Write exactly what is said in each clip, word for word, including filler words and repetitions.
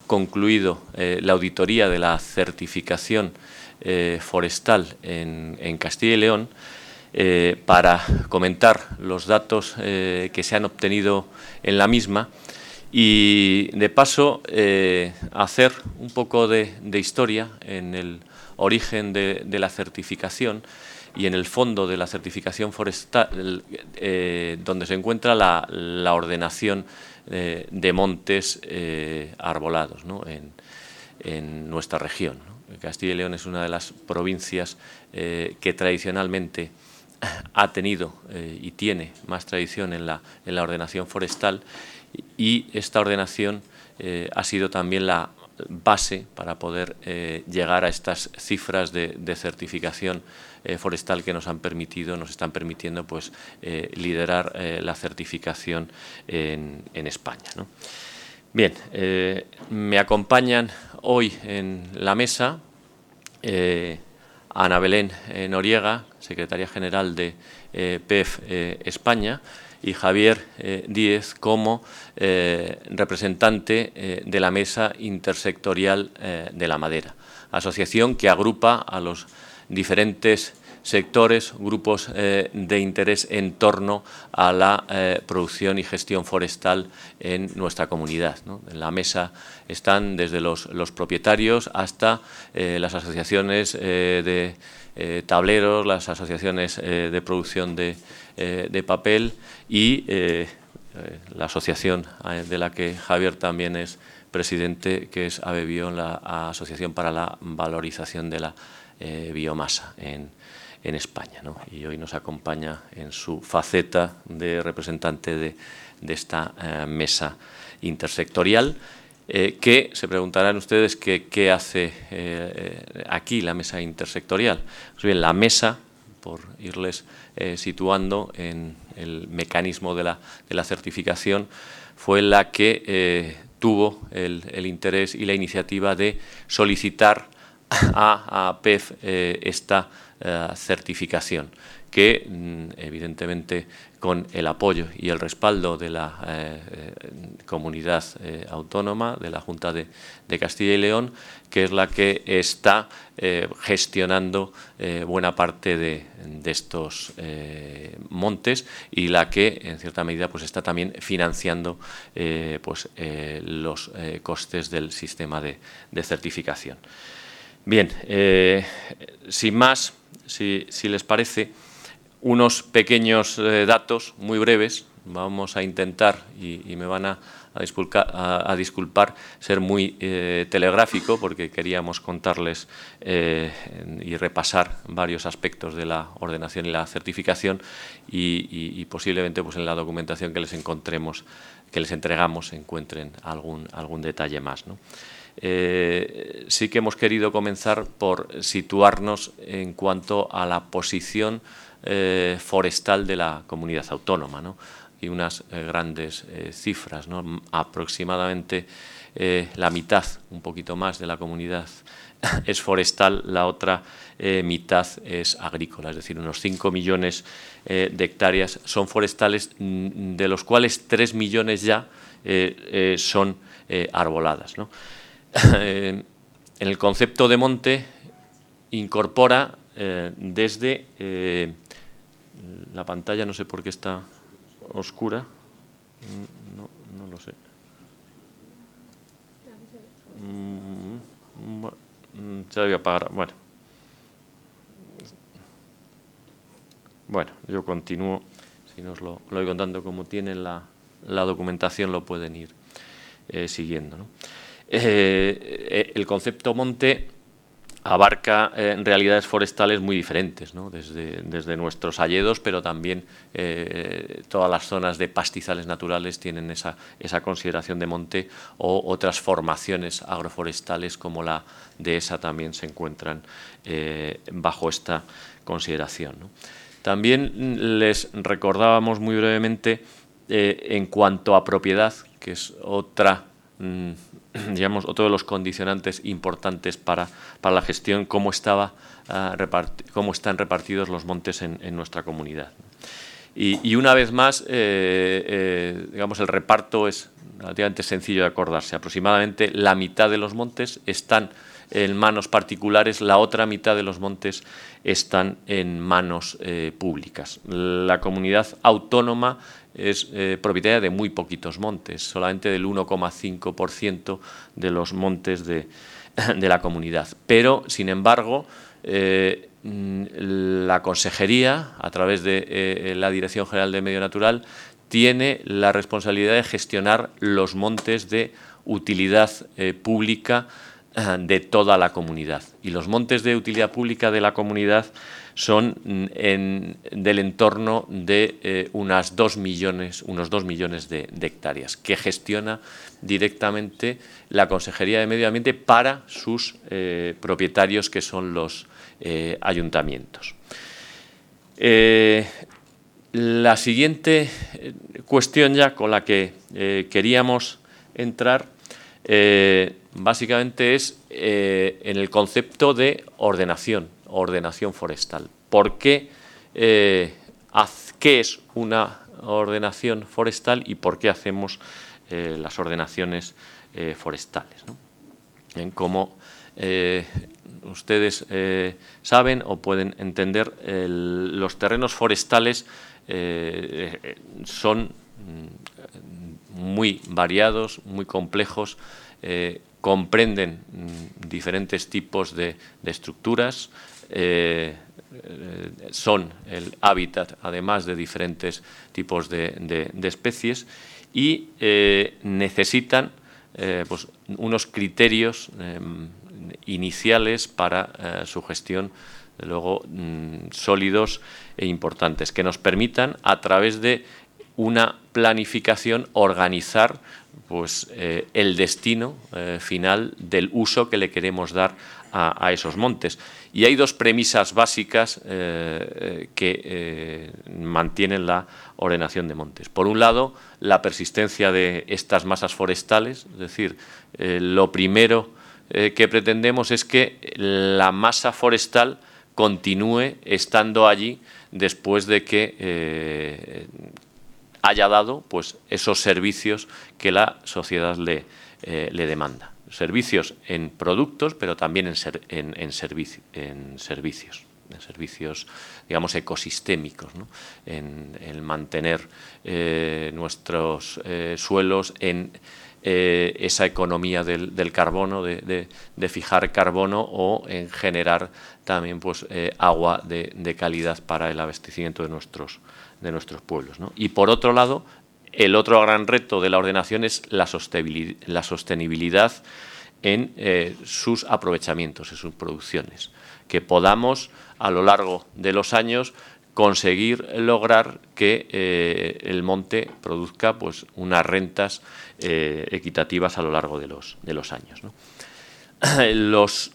concluido eh, la auditoría de la certificación eh, forestal en, en Castilla y León, eh, para comentar los datos eh, que se han obtenido en la misma y, de paso, eh, hacer un poco de, de historia en el origen de, de la certificación y en el fondo de la certificación forestal, eh, donde se encuentra la, la ordenación eh, de montes eh, arbolados, ¿no?, en, en nuestra región, ¿no? Castilla y León es una de las provincias eh, que tradicionalmente ha tenido eh, y tiene más tradición en la, en la ordenación forestal, y esta ordenación eh, ha sido también la base para poder eh, llegar a estas cifras de, de certificación eh, forestal que nos han permitido, nos están permitiendo, pues, eh, liderar eh, la certificación en, en España, ¿no? Bien, eh, me acompañan hoy en la mesa eh, Ana Belén eh, Noriega, secretaria general de eh, P E F eh, España, y Javier eh, Díez como eh, representante eh, de la Mesa Intersectorial eh, de la Madera, asociación que agrupa a los diferentes sectores, grupos eh, de interés en torno a la eh, producción y gestión forestal en nuestra comunidad, ¿no? En la mesa están desde los, los propietarios hasta eh, las asociaciones eh, de eh, tableros, las asociaciones eh, de producción de, eh, de papel y eh, eh, la asociación de la que Javier también es presidente, que es AVEBIO, la Asociación para la Valorización de la eh, Biomasa en en España, ¿no? Y hoy nos acompaña en su faceta de representante de, de esta eh, mesa intersectorial, eh, que se preguntarán ustedes que, qué hace eh, aquí la mesa intersectorial. Pues bien, la mesa, por irles eh, situando en el mecanismo de la, de la certificación, fue la que eh, tuvo el, el interés y la iniciativa de solicitar a, a P E F eh, esta Uh, certificación, que mm, evidentemente con el apoyo y el respaldo de la eh, eh, comunidad eh, autónoma, de la Junta de, de Castilla y León, que es la que está eh, gestionando eh, buena parte de, de estos eh, montes y la que en cierta medida pues está también financiando eh, pues, eh, los eh, costes del sistema de, de certificación. Bien, eh, sin más, si, si les parece, unos pequeños eh, datos muy breves. Vamos a intentar, y, y me van a, a, disculcar, a, a disculpar, ser muy eh, telegráfico, porque queríamos contarles eh, y repasar varios aspectos de la ordenación y la certificación, y, y, y posiblemente pues, en la documentación que les encontremos, que les entregamos, encuentren algún, algún detalle más, ¿no? Eh, sí que hemos querido comenzar por situarnos en cuanto a la posición eh, forestal de la comunidad autónoma, ¿no? Y unas eh, grandes eh, cifras, ¿no? Aproximadamente eh, la mitad, un poquito más, de la comunidad es forestal, la otra eh, mitad es agrícola, es decir, unos cinco millones eh, de hectáreas son forestales, de los cuales tres millones ya eh, eh, son eh, arboladas, ¿no? En el concepto de monte incorpora eh, desde eh, la pantalla, no sé por qué está oscura, no, no lo sé. Ya voy a apagar. Bueno, bueno, yo continúo. Si no os lo, lo voy contando, como tienen la, la documentación, lo pueden ir eh, siguiendo, ¿no? Eh, el concepto monte abarca eh, realidades forestales muy diferentes, ¿no? Desde, desde nuestros hayedos, pero también eh, todas las zonas de pastizales naturales tienen esa, esa consideración de monte, o otras formaciones agroforestales como la dehesa también se encuentran eh, bajo esta consideración, ¿no? También les recordábamos muy brevemente eh, en cuanto a propiedad, que es otra mmm, digamos, otro de los condicionantes importantes para, para la gestión, cómo, estaba, uh, reparti cómo están repartidos los montes en, en nuestra comunidad. Y, y una vez más, eh, eh, digamos, el reparto es relativamente sencillo de acordarse. Aproximadamente la mitad de los montes están en manos particulares, la otra mitad de los montes están en manos eh, públicas. La comunidad autónoma es eh, propietaria de muy poquitos montes, solamente del uno coma cinco por ciento de los montes de, de la comunidad. Pero, sin embargo, eh, la Consejería, a través de eh, la Dirección General de Medio Natural, tiene la responsabilidad de gestionar los montes de utilidad eh, pública eh, de toda la comunidad. Y los montes de utilidad pública de la comunidad son en, del entorno de eh, unas dos millones, unos dos millones de, de hectáreas, que gestiona directamente la Consejería de Medio Ambiente para sus eh, propietarios, que son los eh, ayuntamientos. Eh, la siguiente cuestión ya con la que eh, queríamos entrar eh, básicamente es eh, en el concepto de ordenación, ordenación forestal. ¿Por qué, eh, haz, qué es una ordenación forestal y por qué hacemos eh, las ordenaciones eh, forestales, ¿no? En cómo eh, ustedes eh, saben o pueden entender, el, los terrenos forestales eh, son muy variados, muy complejos, eh, comprenden diferentes tipos de, de estructuras, eh, eh, son el hábitat además de diferentes tipos de, de, de especies y eh, necesitan eh, pues, unos criterios eh, iniciales para eh, su gestión, de luego mmm, sólidos e importantes, que nos permitan a través de una planificación organizar pues, eh, el destino eh, final del uso que le queremos dar a, a esos montes. Y hay dos premisas básicas eh, que eh, mantienen la ordenación de montes. Por un lado, la persistencia de estas masas forestales, es decir, eh, lo primero eh, que pretendemos es que la masa forestal continúe estando allí después de que eh, haya dado pues, esos servicios que la sociedad le, eh, le demanda. Servicios en productos, pero también en, ser, en, en, servicio, en servicios, en servicios, digamos, ecosistémicos, ¿no? En, en mantener eh, nuestros eh, suelos en eh, esa economía del, del carbono, de, de, de fijar carbono, o en generar también pues, eh, agua de, de calidad para el abastecimiento de nuestros, de nuestros pueblos, ¿no? Y por otro lado, el otro gran reto de la ordenación es la sostenibilidad, la sostenibilidad en eh, sus aprovechamientos, en sus producciones, que podamos a lo largo de los años conseguir lograr que eh, el monte produzca pues, unas rentas eh, equitativas a lo largo de los, de los años, ¿no? Los,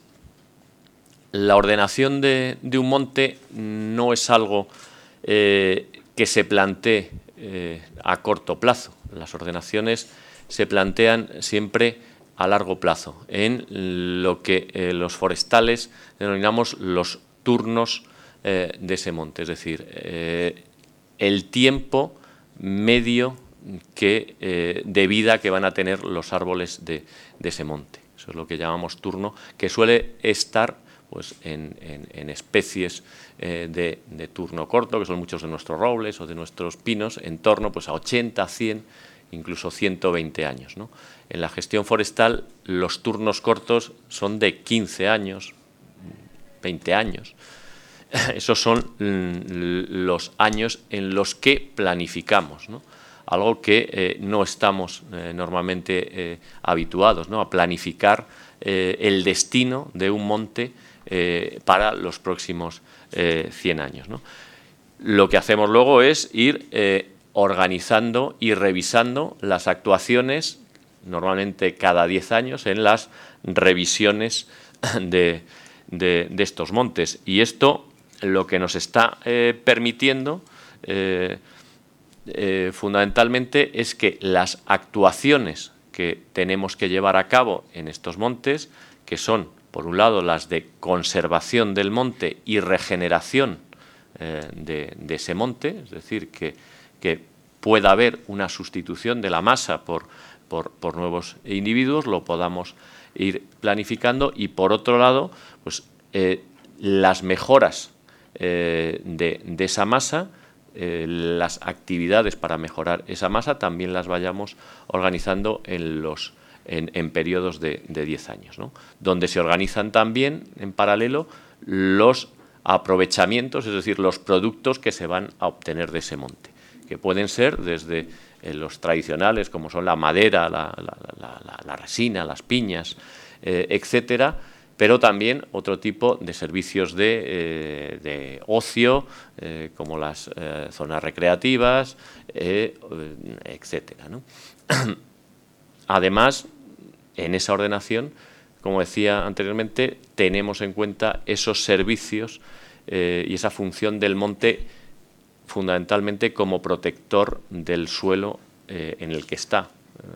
la ordenación de, de un monte no es algo eh, que se plantee eh, a corto plazo. Las ordenaciones se plantean siempre a largo plazo, en lo que eh, los forestales denominamos los turnos eh, de ese monte, es decir, eh, el tiempo medio que, eh, de vida que van a tener los árboles de, de ese monte. Eso es lo que llamamos turno, que suele estar pues, en, en, en especies eh, de, de turno corto, que son muchos de nuestros robles o de nuestros pinos, en torno pues, a ochenta, cien, incluso ciento veinte años, ¿no? En la gestión forestal los turnos cortos son de quince años, veinte años. Esos son los años en los que planificamos, ¿no? Algo que eh, no estamos eh, normalmente eh, habituados, ¿no? A planificar eh, el destino de un monte eh, para los próximos eh, cien años, ¿no? Lo que hacemos luego es ir eh, organizando y revisando las actuaciones, normalmente cada diez años, en las revisiones de, de, de estos montes. Y esto lo que nos está eh, permitiendo eh, eh, fundamentalmente es que las actuaciones que tenemos que llevar a cabo en estos montes, que son, por un lado, las de conservación del monte y regeneración eh, de, de ese monte, es decir, que, que pueda haber una sustitución de la masa por, por, por nuevos individuos, lo podamos ir planificando, y por otro lado, pues eh, las mejoras eh, de, de esa masa, eh, las actividades para mejorar esa masa también las vayamos organizando en los en, en periodos de, de diez años, ¿no? Donde se organizan también en paralelo los aprovechamientos, es decir, los productos que se van a obtener de ese monte, que pueden ser desde eh, los tradicionales, como son la madera, la, la, la, la, la resina, las piñas, eh, etcétera, pero también otro tipo de servicios de, eh, de ocio, eh, como las eh, zonas recreativas, eh, etcétera, ¿no? Además, en esa ordenación, como decía anteriormente, tenemos en cuenta esos servicios eh, y esa función del monte fundamentalmente como protector del suelo eh, en el que está.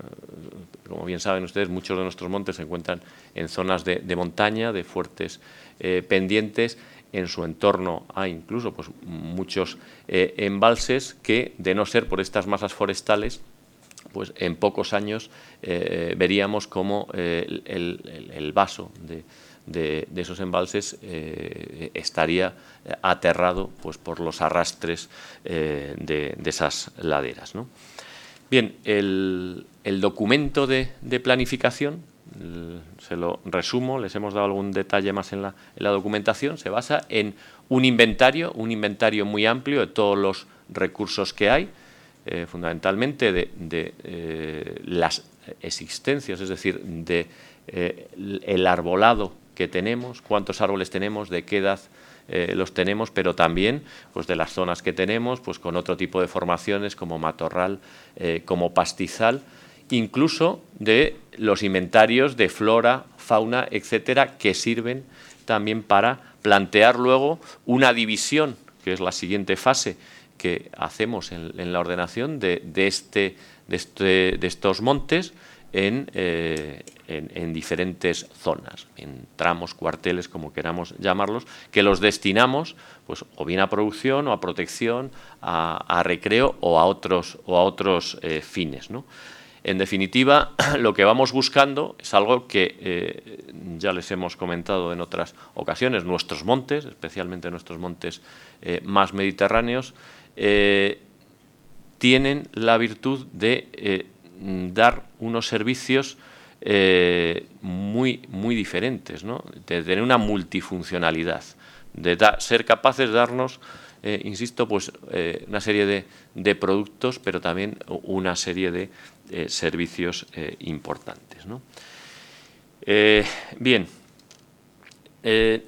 Eh, como bien saben ustedes, muchos de nuestros montes se encuentran en zonas de, de montaña, de fuertes eh, pendientes. En su entorno hay incluso pues, muchos eh, embalses que, de no ser por estas masas forestales, pues en pocos años eh, veríamos cómo eh, el, el, el vaso de, de, de esos embalses eh, estaría aterrado pues, por los arrastres eh, de, de esas laderas, ¿no? Bien, el, el documento de, de planificación, el, se lo resumo, les hemos dado algún detalle más en la, en la documentación, se basa en un inventario, un inventario muy amplio de todos los recursos que hay, Eh, fundamentalmente de, de eh, las existencias, es decir, de eh, el arbolado que tenemos, cuántos árboles tenemos, de qué edad eh, los tenemos, pero también pues, de las zonas que tenemos, pues con otro tipo de formaciones como matorral, eh, como pastizal, incluso de los inventarios de flora, fauna, etcétera, que sirven también para plantear luego una división, que es la siguiente fase que hacemos en, en la ordenación de, de, este, de, este, de estos montes en, eh, en, en diferentes zonas, en tramos, cuarteles, como queramos llamarlos, que los destinamos pues, o bien a producción o a protección, a, a recreo o a otros, o a otros eh, fines, ¿no? En definitiva, lo que vamos buscando es algo que eh, ya les hemos comentado en otras ocasiones, nuestros montes, especialmente nuestros montes eh, más mediterráneos, eh, tienen la virtud de eh, dar unos servicios eh, muy, muy diferentes, ¿no? De tener una multifuncionalidad, de da, ser capaces de darnos, eh, insisto, pues eh, una serie de, de productos, pero también una serie de eh, servicios eh, importantes, ¿no? Eh, bien, eh,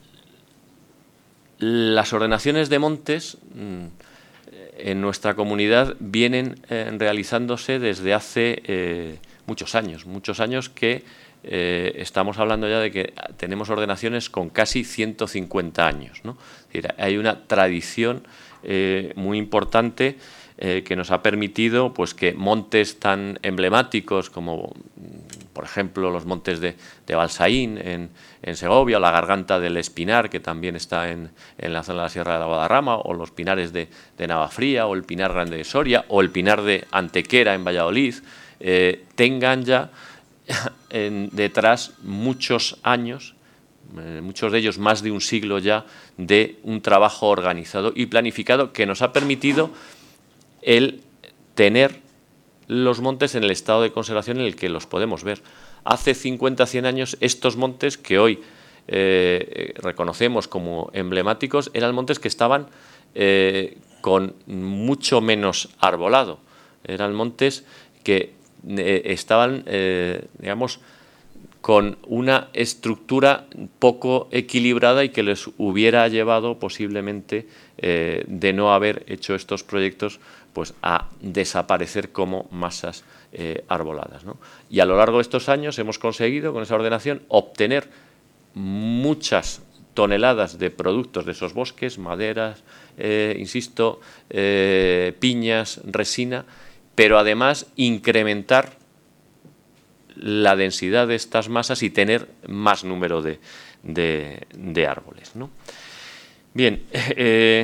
las ordenaciones de montes mmm, en nuestra comunidad vienen eh, realizándose desde hace eh, muchos años, muchos años que eh, estamos hablando ya de que tenemos ordenaciones con casi ciento cincuenta años, ¿no? Es decir, hay una tradición eh, muy importante eh, que nos ha permitido pues, que montes tan emblemáticos como, por ejemplo, los montes de, de Balsaín en, en Segovia, o la Garganta del Espinar, que también está en, en la zona de la Sierra de la Guadarrama, o los pinares de, de Navafría, o el Pinar Grande de Soria, o el Pinar de Antequera en Valladolid, eh, tengan ya en, detrás muchos años, eh, muchos de ellos más de un siglo ya, de un trabajo organizado y planificado que nos ha permitido el tener los montes en el estado de conservación en el que los podemos ver. Hace cincuenta, cien años, estos montes que hoy eh, reconocemos como emblemáticos eran montes que estaban eh, con mucho menos arbolado. Eran montes que eh, estaban, eh, digamos, con una estructura poco equilibrada y que les hubiera llevado posiblemente, eh, de no haber hecho estos proyectos, pues a desaparecer como masas eh, arboladas, ¿no? Y a lo largo de estos años hemos conseguido, con esa ordenación, obtener muchas toneladas de productos de esos bosques, maderas, eh, insisto, eh, piñas, resina, pero además incrementar la densidad de estas masas y tener más número de, de, de árboles, ¿no? Bien, eh,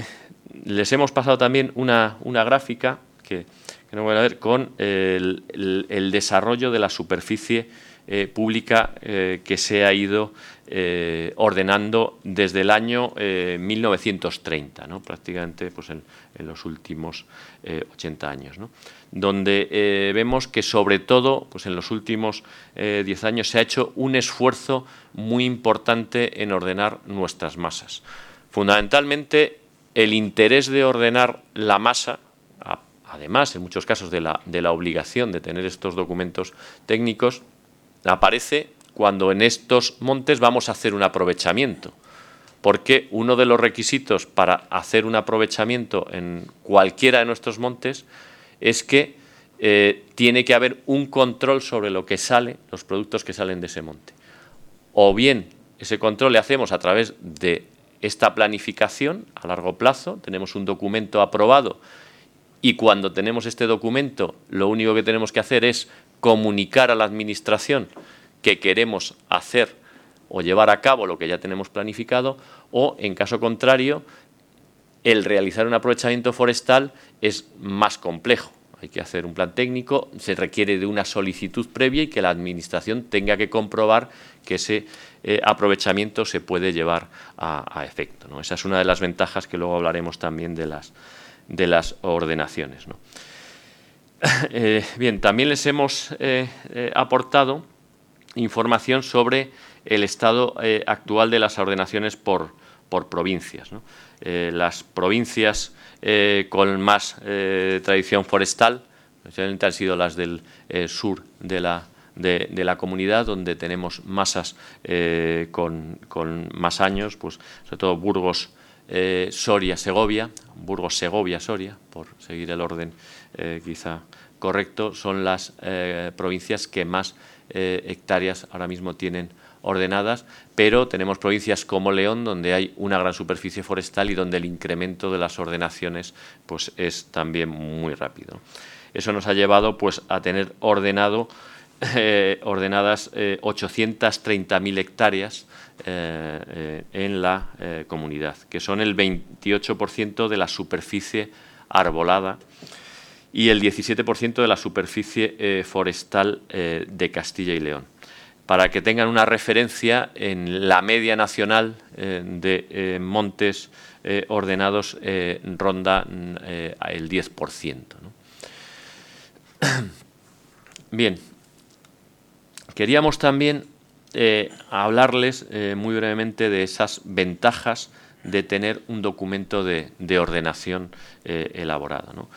les hemos pasado también una, una gráfica que, que no voy a ver con el, el, el desarrollo de la superficie eh, pública eh, que se ha ido eh, ordenando desde el año eh, mil novecientos treinta, ¿no? Prácticamente pues en, en los últimos eh, ochenta años, ¿no? Donde eh, vemos que sobre todo pues en los últimos eh, diez años se ha hecho un esfuerzo muy importante en ordenar nuestras masas. Fundamentalmente, el interés de ordenar la masa, además en muchos casos de la, de la obligación de tener estos documentos técnicos, aparece cuando en estos montes vamos a hacer un aprovechamiento, porque uno de los requisitos para hacer un aprovechamiento en cualquiera de nuestros montes es que eh, tiene que haber un control sobre lo que sale, los productos que salen de ese monte. O bien ese control le hacemos a través de esta planificación a largo plazo, tenemos un documento aprobado y cuando tenemos este documento lo único que tenemos que hacer es comunicar a la Administración que queremos hacer o llevar a cabo lo que ya tenemos planificado, o en caso contrario el realizar un aprovechamiento forestal es más complejo. Hay que hacer un plan técnico, se requiere de una solicitud previa y que la Administración tenga que comprobar que ese eh, aprovechamiento se puede llevar a, a efecto, ¿no? Esa es una de las ventajas que luego hablaremos también de las, de las ordenaciones, ¿no? Eh, bien, también les hemos eh, eh, aportado información sobre el estado eh, actual de las ordenaciones por, por provincias, ¿no? Eh, las provincias eh, con más eh, tradición forestal especialmente han sido las del eh, sur de la, de, de la comunidad, donde tenemos masas eh, con, con más años, pues sobre todo Burgos, eh, Soria, Segovia, Burgos, Segovia, Soria, por seguir el orden eh, quizá correcto, son las eh, provincias que más eh, hectáreas ahora mismo tienen ordenadas, pero tenemos provincias como León, donde hay una gran superficie forestal y donde el incremento de las ordenaciones pues, es también muy rápido. Eso nos ha llevado pues, a tener ordenado, eh, ordenadas eh, ochocientas treinta mil hectáreas eh, eh, en la eh, comunidad, que son el veintiocho por ciento de la superficie arbolada y el diecisiete por ciento de la superficie eh, forestal eh, de Castilla y León. Para que tengan una referencia, en la media nacional eh, de eh, montes eh, ordenados eh, ronda eh, el diez por ciento, ¿no? Bien, queríamos también eh, hablarles eh, muy brevemente de esas ventajas de tener un documento de, de ordenación eh, elaborado, ¿no?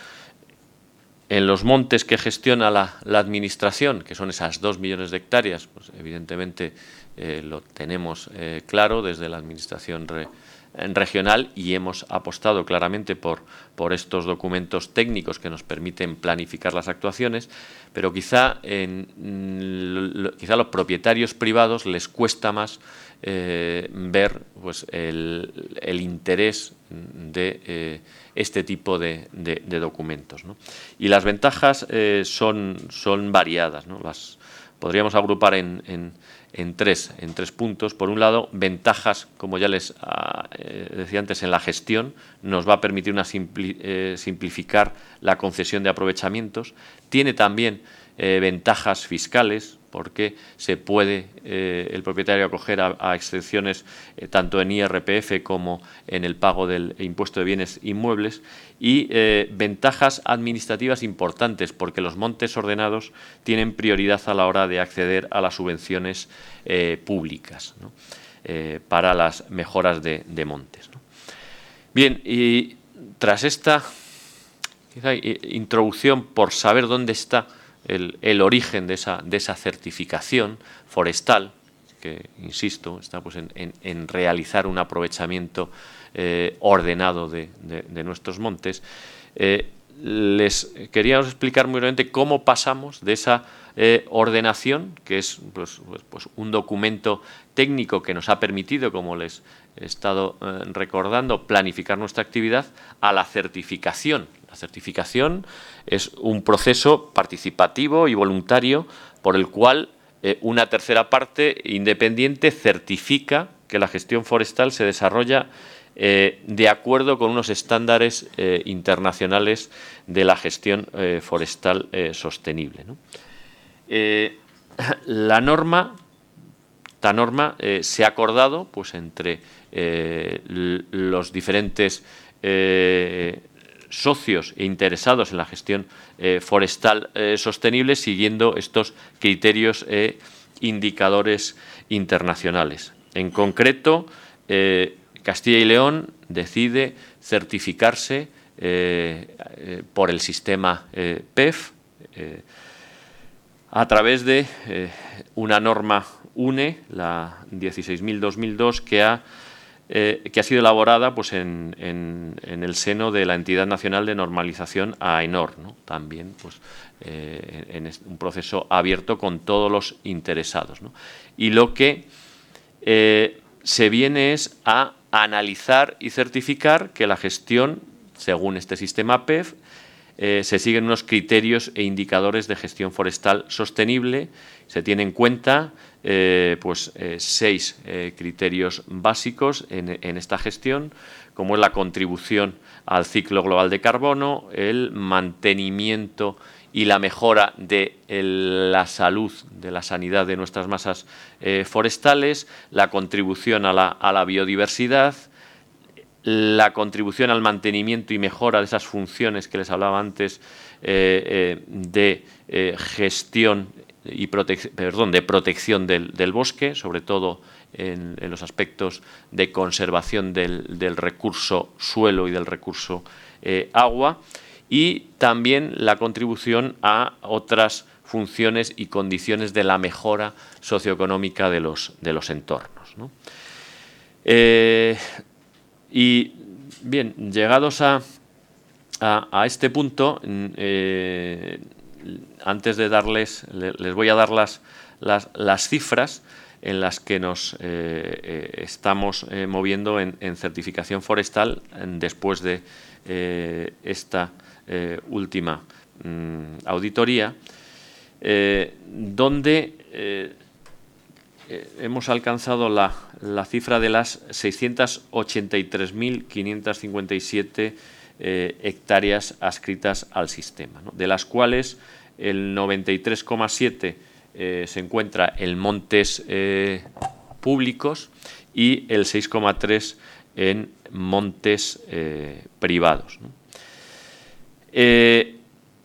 En los montes que gestiona la, la Administración, que son esas dos millones de hectáreas, pues evidentemente eh, lo tenemos eh, claro desde la Administración re, regional y hemos apostado claramente por, por estos documentos técnicos que nos permiten planificar las actuaciones, pero quizá, en, lo, quizá a los propietarios privados les cuesta más eh, ver pues, el, el interés de eh, este tipo de, de, de documentos, ¿no? Y las ventajas eh, son, son variadas, ¿no? Las podríamos agrupar en, en, en, tres, en tres puntos. Por un lado, ventajas, como ya les ah, eh, decía antes, en la gestión. Nos va a permitir una simpli, eh, simplificar la concesión de aprovechamientos. Tiene también eh, ventajas fiscales, porque se puede eh, el propietario acoger a, a excepciones eh, tanto en I R P F como en el pago del impuesto de bienes inmuebles, y eh, ventajas administrativas importantes, porque los montes ordenados tienen prioridad a la hora de acceder a las subvenciones eh, públicas, ¿no? eh, para las mejoras de, de montes, ¿no? Bien, y tras esta quizá, introducción por saber dónde está El, el origen de esa, de esa certificación forestal, que, insisto, está pues en, en, en realizar un aprovechamiento eh, ordenado de, de, de nuestros montes, eh, les queríamos explicar muy brevemente cómo pasamos de esa eh, ordenación, que es pues, pues, pues un documento técnico que nos ha permitido, como les he estado eh, recordando, planificar nuestra actividad, a la certificación. La certificación es un proceso participativo y voluntario por el cual eh, una tercera parte independiente certifica que la gestión forestal se desarrolla eh, de acuerdo con unos estándares eh, internacionales de la gestión eh, forestal eh, sostenible, ¿no? Eh, la norma, esta norma eh, se ha acordado pues, entre eh, los diferentes eh, socios e interesados en la gestión eh, forestal eh, sostenible, siguiendo estos criterios e indicadores internacionales. En concreto, eh, Castilla y León decide certificarse eh, eh, por el sistema eh, P E F eh, a través de eh, una norma U N E, la dieciséis mil dos mil dos, que ha, eh, que ha sido elaborada pues, en, en, en el seno de la Entidad Nacional de Normalización, AENOR, ¿no? También pues, eh, en un proceso abierto con todos los interesados, ¿no? Y lo que eh, se viene es a analizar y certificar que la gestión, según este sistema P E F, eh, se siguen unos criterios e indicadores de gestión forestal sostenible. Se tienen en cuenta eh, pues, eh, seis eh, criterios básicos en, en esta gestión, como es la contribución al ciclo global de carbono, el mantenimiento y la mejora de el, la salud, de la sanidad de nuestras masas eh, forestales, la contribución a la, a la biodiversidad, la contribución al mantenimiento y mejora de esas funciones que les hablaba antes eh, eh, de eh, gestión y protec perdón, de protección del, del bosque, sobre todo en, en los aspectos de conservación del, del recurso suelo y del recurso eh, agua, y también la contribución a otras funciones y condiciones de la mejora socioeconómica de los, de los entornos, ¿no? Eh, y bien, llegados a, a, a este punto, eh, antes de darles, les voy a dar las, las, las cifras en las que nos eh, eh, estamos eh, moviendo en, en certificación forestal en, después de eh, esta eh, última mm, auditoría, eh, donde eh, eh, hemos alcanzado la, la cifra de las seiscientas ochenta y tres mil quinientas cincuenta y siete eh, hectáreas adscritas al sistema, ¿no? De las cuales el noventa y tres coma siete eh, se encuentra en montes eh, públicos y el seis coma tres en montes eh, privados, ¿no? Eh,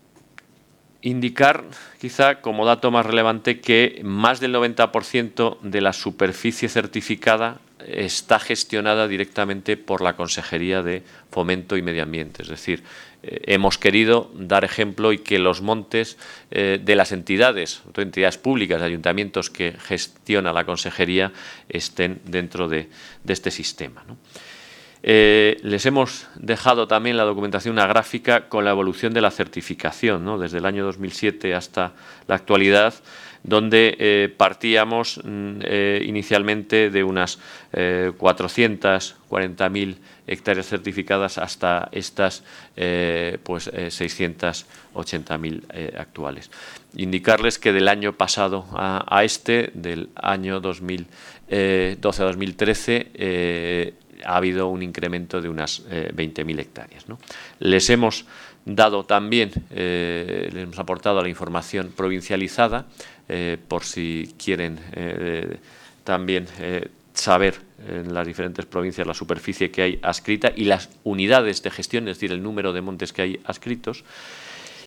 indicar, quizá como dato más relevante, que más del noventa por ciento de la superficie certificada está gestionada directamente por la Consejería de Fomento y Medio Ambiente. Es decir, eh, hemos querido dar ejemplo y que los montes eh, de las entidades, entidades públicas, ayuntamientos que gestiona la Consejería, estén dentro de, de este sistema, ¿no? Eh, les hemos dejado también la documentación, una gráfica con la evolución de la certificación, ¿no? Desde el año dos mil siete hasta la actualidad, donde eh, partíamos eh, inicialmente de unas eh, cuatrocientas cuarenta mil hectáreas certificadas hasta estas eh, pues, eh, seiscientas ochenta mil eh, actuales. Indicarles que del año pasado a, a este, del año dos mil doce a dos mil trece, eh, ha habido un incremento de unas eh, veinte mil hectáreas, ¿no? Les hemos dado también, eh, les hemos aportado la información provincializada, eh, por si quieren eh, también eh, saber en las diferentes provincias la superficie que hay adscrita y las unidades de gestión, es decir, el número de montes que hay adscritos.